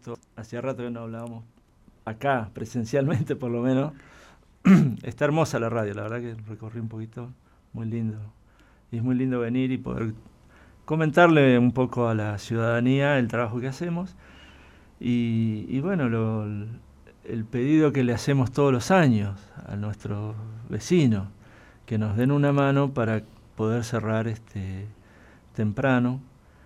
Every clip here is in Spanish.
gusto. Hacía rato que no hablábamos acá, presencialmente por lo menos. Está hermosa la radio, la verdad que recorrí un poquito, muy lindo. Y es muy lindo venir y poder comentarle un poco a la ciudadanía el trabajo que hacemos. Y bueno, el pedido que le hacemos todos los años a nuestros vecinos, que nos den una mano para poder cerrar temprano,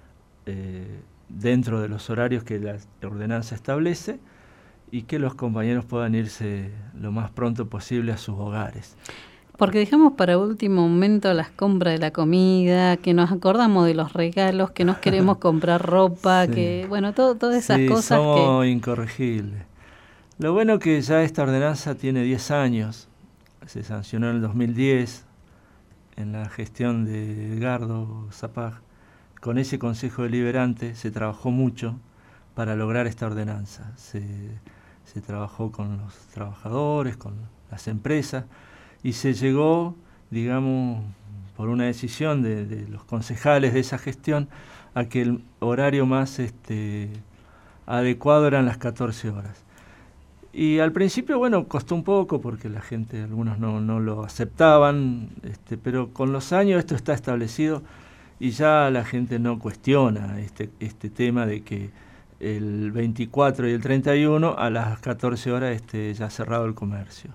dentro de los horarios que la ordenanza establece, y que los compañeros puedan irse lo más pronto posible a sus hogares. Porque dejamos para último momento las compras de la comida, que nos acordamos de los regalos, que nos queremos comprar ropa, sí. Que bueno, todas esas cosas somos incorregibles. Lo bueno que ya esta ordenanza tiene 10 años, se sancionó en el 2010, en la gestión de Edgardo Zapag. Con ese Consejo Deliberante se trabajó mucho para lograr esta ordenanza. Se trabajó con los trabajadores, con las empresas, y se llegó, digamos, por una decisión de los concejales de esa gestión, a que el horario más adecuado eran las 14 horas. Y al principio, bueno, costó un poco porque la gente, algunos no lo aceptaban, pero con los años esto está establecido y ya la gente no cuestiona este tema de que el 24 y el 31 a las 14 horas ya ha cerrado el comercio.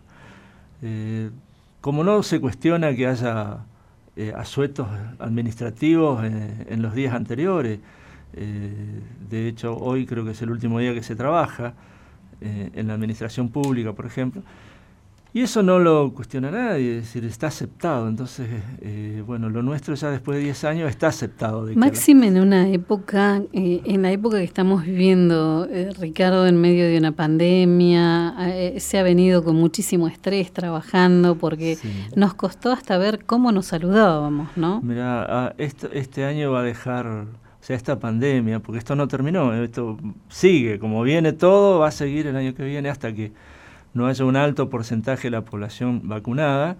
Como no se cuestiona que haya asuetos administrativos en los días anteriores, de hecho hoy creo que es el último día que se trabaja en la administración pública, por ejemplo, y eso no lo cuestiona nadie, es decir, está aceptado. Entonces, bueno, lo nuestro ya después de 10 años está aceptado. Máxime en una época, en la época que estamos viviendo, Ricardo, en medio de una pandemia, se ha venido con muchísimo estrés trabajando porque sí. Nos costó hasta ver cómo nos saludábamos, ¿no? Mirá, este año va a dejar, o sea, esta pandemia, porque esto no terminó, esto sigue, como viene todo, va a seguir el año que viene hasta que no haya un alto porcentaje de la población vacunada.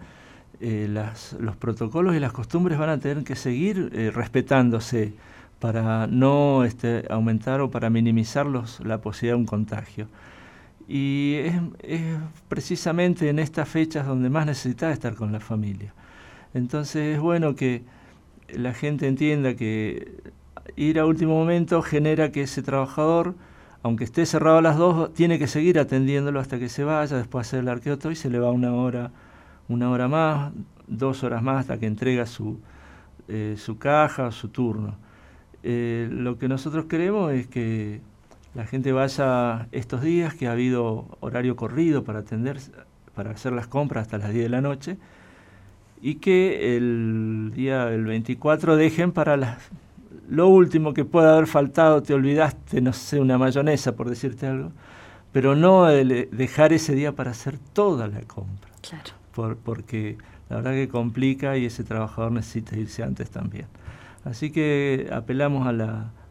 Los protocolos y las costumbres van a tener que seguir respetándose para no aumentar o para minimizar la posibilidad de un contagio. Y es precisamente en estas fechas donde más necesitas estar con la familia. Entonces es bueno que la gente entienda que ir a último momento genera que ese trabajador, aunque esté cerrado a las 2, tiene que seguir atendiéndolo hasta que se vaya, después hacer el arqueoto y se le va una hora más, 2 horas más hasta que entrega su caja o su turno. Lo que nosotros queremos es que la gente vaya estos días, que ha habido horario corrido para hacer las compras hasta las 10 de la noche, y que el día del 24 dejen para lo último que pueda haber faltado, te olvidaste, no sé, una mayonesa, por decirte algo, pero no dejar ese día para hacer toda la compra. Claro. Porque la verdad que complica y ese trabajador necesita irse antes también. Así que apelamos a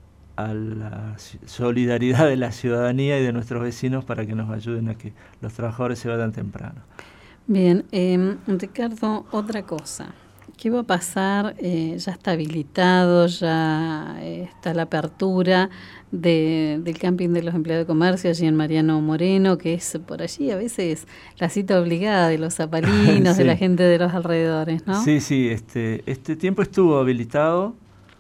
la solidaridad de la ciudadanía y de nuestros vecinos para que nos ayuden a que los trabajadores se vayan temprano. Bien, Ricardo, otra cosa. ¿Qué va a pasar? Ya está habilitado, ya está la apertura del camping de los empleados de comercio allí en Mariano Moreno, que es por allí a veces la cita obligada de los zapalinos, sí. De la gente de los alrededores, ¿no? Sí, este tiempo estuvo habilitado,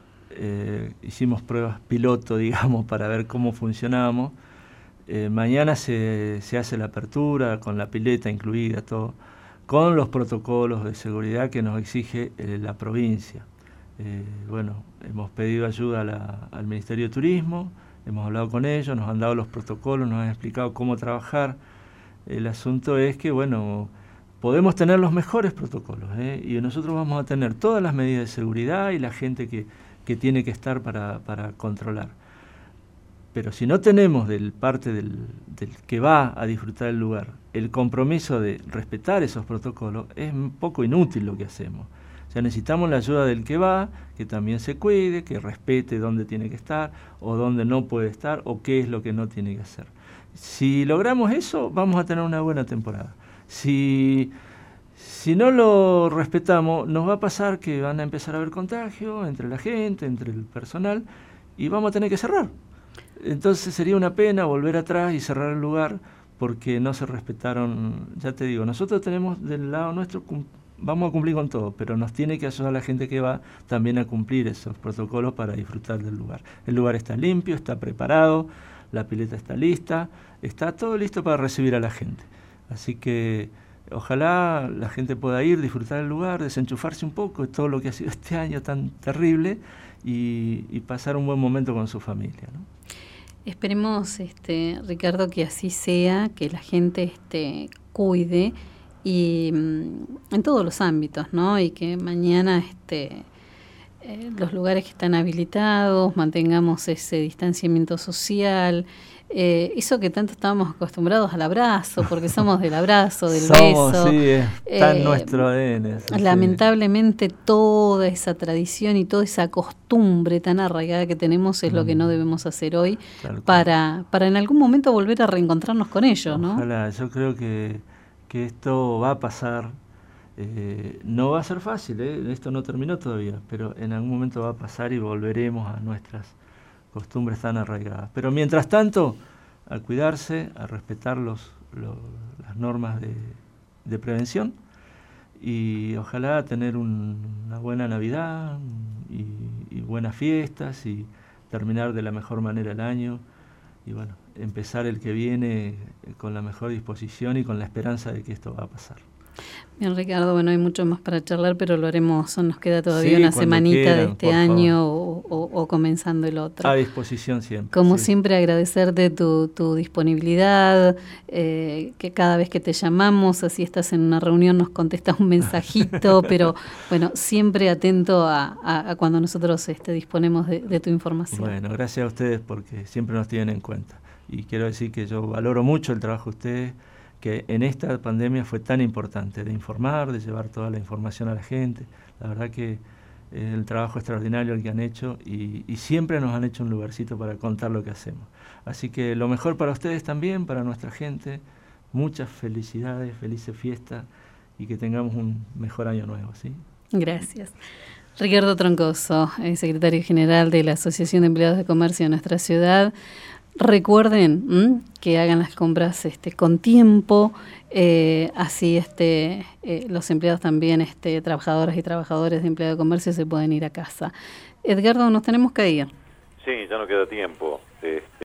hicimos pruebas piloto, digamos, para ver cómo funcionábamos. Mañana se hace la apertura con la pileta incluida, todo, con los protocolos de seguridad que nos exige la provincia. Bueno, hemos pedido ayuda al Ministerio de Turismo, hemos hablado con ellos, nos han dado los protocolos, nos han explicado cómo trabajar. El asunto es que, bueno, podemos tener los mejores protocolos, y nosotros vamos a tener todas las medidas de seguridad y la gente que tiene que estar para controlar. Pero si no tenemos parte del que va a disfrutar el lugar el compromiso de respetar esos protocolos, es un poco inútil lo que hacemos. O sea, necesitamos la ayuda del que va, que también se cuide, que respete dónde tiene que estar o dónde no puede estar o qué es lo que no tiene que hacer. Si logramos eso, vamos a tener una buena temporada. Si no lo respetamos, nos va a pasar que van a empezar a haber contagios entre la gente, entre el personal, y vamos a tener que cerrar. Entonces sería una pena volver atrás y cerrar el lugar porque no se respetaron. Ya te digo, nosotros tenemos del lado nuestro, vamos a cumplir con todo, pero nos tiene que ayudar la gente que va también a cumplir esos protocolos para disfrutar del lugar. El lugar está limpio, está preparado, la pileta está lista, está todo listo para recibir a la gente. Así que ojalá la gente pueda ir, disfrutar del lugar, desenchufarse un poco de todo lo que ha sido este año tan terrible y pasar un buen momento con su familia, ¿no? Esperemos, Ricardo, que así sea, que la gente cuide y en todos los ámbitos, ¿no? Y que mañana los lugares que están habilitados mantengamos ese distanciamiento social. Eso que tanto estábamos acostumbrados al abrazo, porque somos del abrazo, del beso. Sí, está en nuestro ADN. Lamentablemente toda esa tradición y toda esa costumbre tan arraigada que tenemos es lo que no debemos hacer hoy para en algún momento volver a reencontrarnos con ellos, ¿no? Ojalá, yo creo que esto va a pasar. No va a ser fácil, esto no terminó todavía, pero en algún momento va a pasar y volveremos a nuestras costumbres tan arraigadas. Pero mientras tanto, a cuidarse, a respetar las normas de prevención y ojalá tener una buena Navidad y buenas fiestas y terminar de la mejor manera el año y bueno, empezar el que viene con la mejor disposición y con la esperanza de que esto va a pasar. Bien, Ricardo, bueno, hay mucho más para charlar, pero lo haremos, nos queda todavía una semanita quieran, de este año o comenzando el otro. A disposición siempre. Como siempre, agradecerte tu disponibilidad, que cada vez que te llamamos, así estás en una reunión, nos contestas un mensajito, pero bueno, siempre atento a cuando nosotros disponemos de tu información. Bueno, gracias a ustedes porque siempre nos tienen en cuenta. Y quiero decir que yo valoro mucho el trabajo de ustedes, que en esta pandemia fue tan importante, de informar, de llevar toda la información a la gente. La verdad que el trabajo extraordinario el que han hecho y siempre nos han hecho un lugarcito para contar lo que hacemos. Así que lo mejor para ustedes también, para nuestra gente. Muchas felicidades, felices fiestas y que tengamos un mejor año nuevo, ¿sí? Gracias. Ricardo Troncoso, secretario general de la Asociación de Empleados de Comercio de nuestra ciudad. Recuerden que hagan las compras con tiempo, así los empleados también, trabajadoras y trabajadores de empleado de comercio se pueden ir a casa. Edgardo, nos tenemos que ir. Sí, ya no queda tiempo.